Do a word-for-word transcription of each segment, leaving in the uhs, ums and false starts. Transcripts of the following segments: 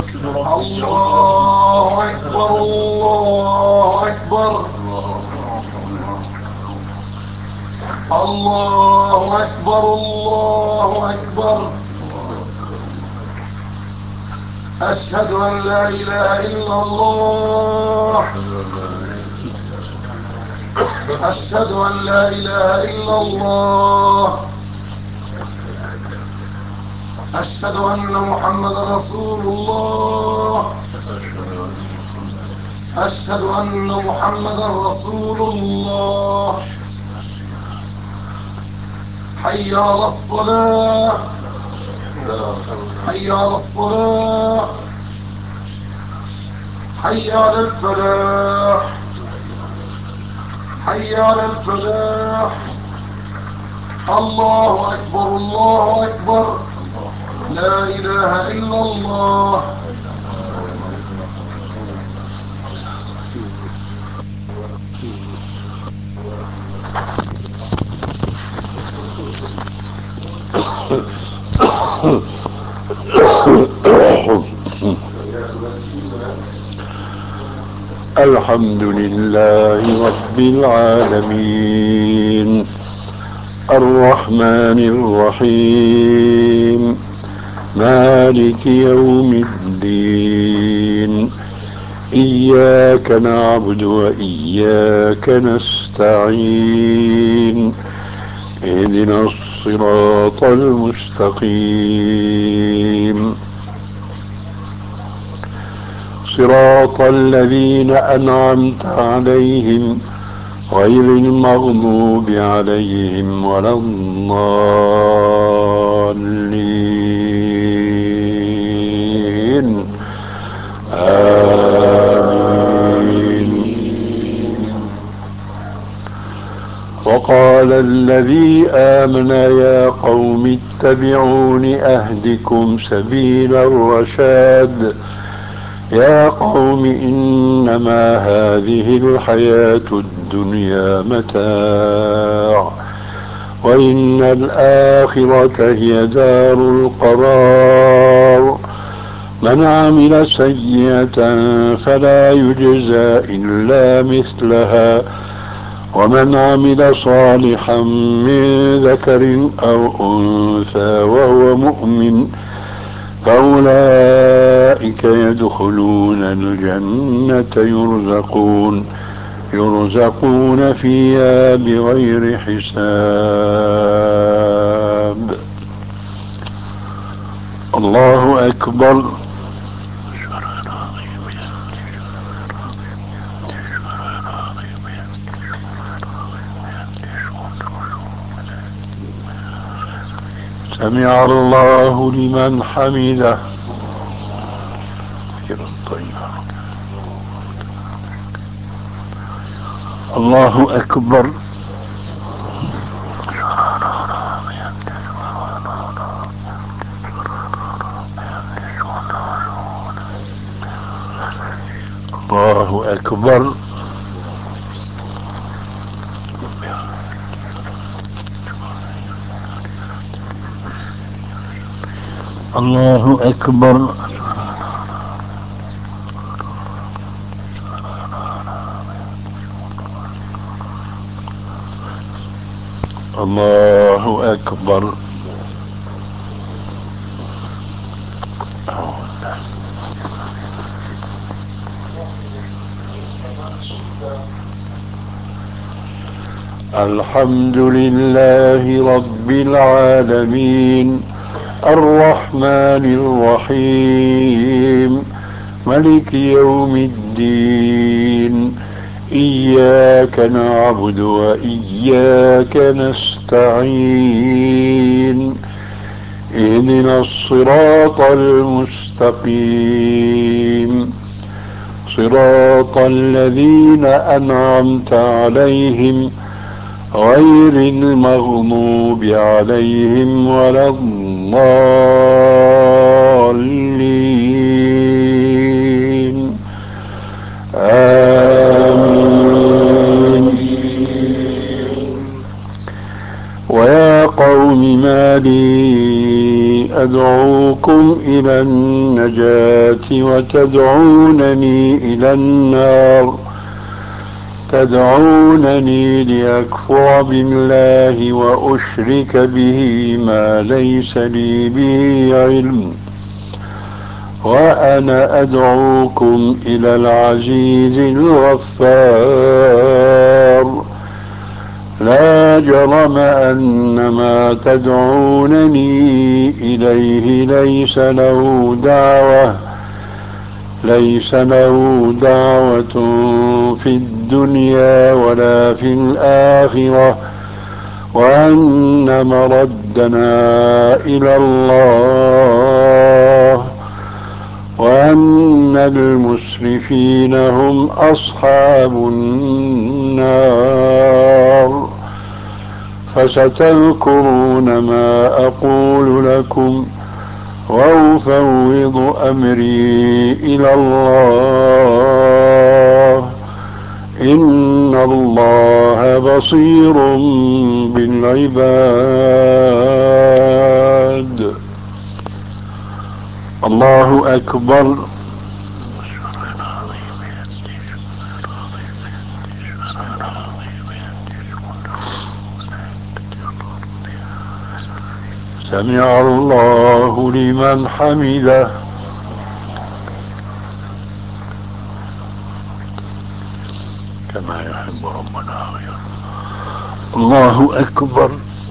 الله أكبر الله أكبر الله أكبر الله أكبر. أشهد أن لا إله إلا الله. أشهد أن لا إله إلا الله. أشهد أن محمد رسول الله. أشهد أن محمد رسول الله. حي على الصلاة حي على الصلاة حي على الفلاح حي على الفلاح. الله أكبر الله أكبر. لا إله إلا الله. الحمد لله رب العالمين الرحمن الرحيم مالك يوم الدين إياك نعبد وإياك نستعين اهدنا الصراط المستقيم صراط الذين أنعمت عليهم غير المغضوب عليهم ولا الضالين آمين. وقال الذي آمن يا قوم اتبعون أهدكم سبيل الرشاد يا قوم إنما هذه الحياة الدنيا متاع وإن الآخرة هي دار القرار من عمل سيئة فلا يجزى إلا مثلها ومن عمل صالحا من ذكر أو أنثى وهو مؤمن فأولئك يدخلون الجنة يرزقون يرزقون فيها بغير حساب. الله أكبر. سمع الله لمن حمده. الله أكبر. الله أكبر. الله أكبر. الله أكبر. الحمد لله رب العالمين الرحمن الرحيم ملك يوم الدين إياك نعبد وإياك نستعين اهدنا الصراط المستقيم صراط الذين أنعمت عليهم غير المغضوب عليهم ولا الضالين آمين. ويا قوم ما لي أدعوكم إلى النجاة وتدعونني إلى النار. تدعونني لأكفر بالله وأشرك به ما ليس لي به علم، وأنا أدعوكم إلى العزيز الغفار. لا جرم أن ما تدعونني إليه ليس له دعوة ليس له دعوة في الدنيا ولا في الآخرة، وأن مردنا إلى الله، وأن المسرفين هم أصحاب النار. فستذكرون ما أقول لكم، وأفوض أمري إلى الله، إن الله بصير بالعباد. الله أكبر. سمع الله لمن حمده. كما يحب ربنا ويرضى. الله أكبر.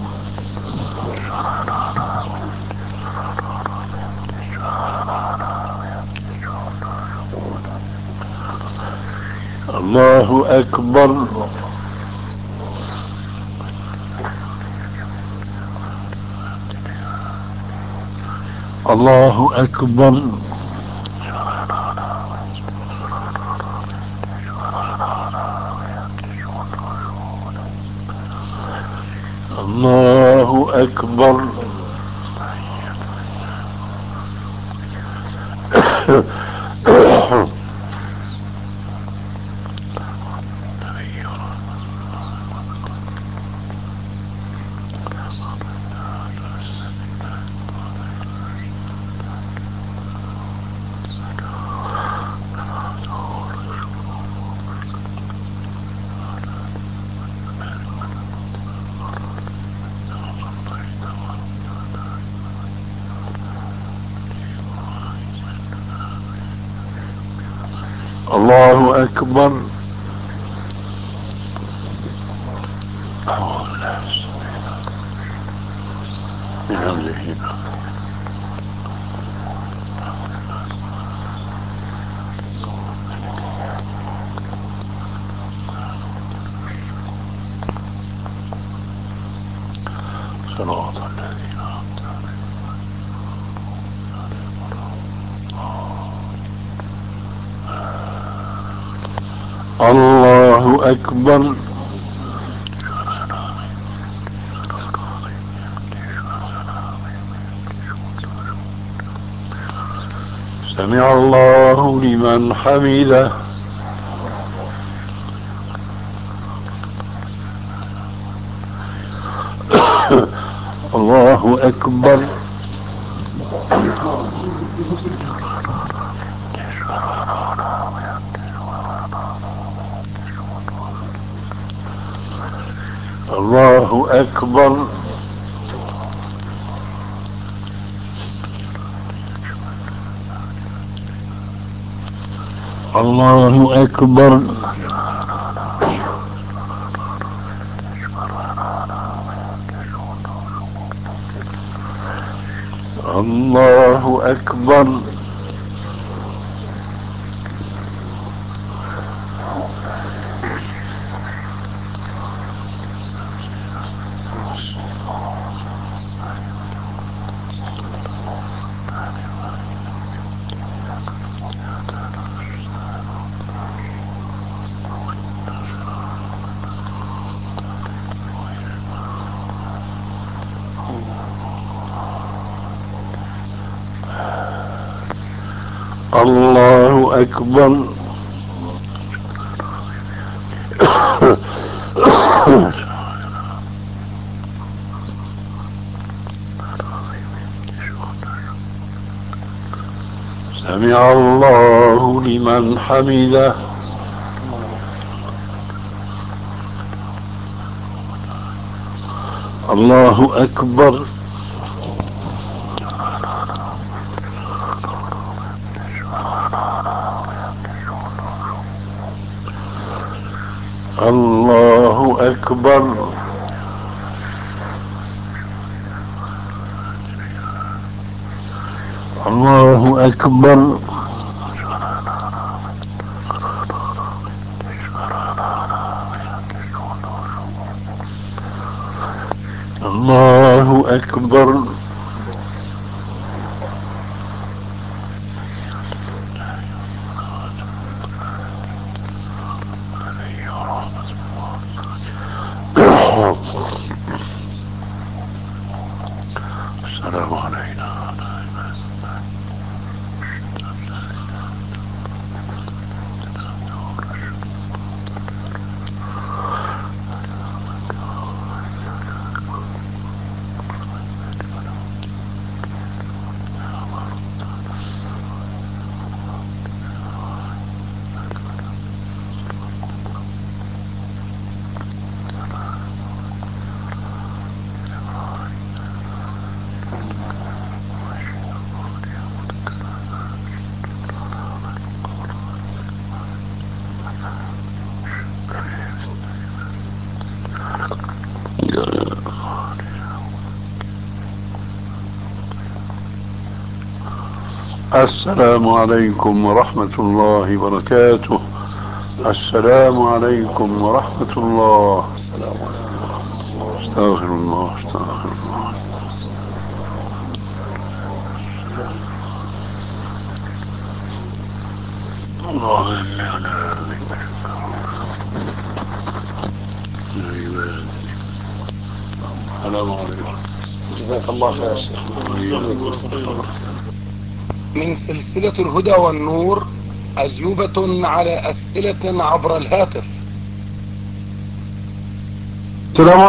الله أكبر. الله أكبر. الله أكبر. الله أكبر. من أمره. صراط الذين أنعمت عليهم. الله أكبر. سمع الله لمن حمده. الله أكبر. الله أكبر. الله أكبر. الله أكبر. الله أكبر. سمع الله لمن حمده. الله أكبر. الله أكبر. الله أكبر. الله أكبر. السلام علينا. السلام عليكم ورحمة الله وبركاته. السلام عليكم ورحمة الله. السلام عليكم ورحمة الله. استغفر الله استغفر الله. اللهم على السلام عليكم. جزاك الله خير شيخ. من سلسلة الهدى والنور، أجوبة على أسئلة عبر الهاتف. السلام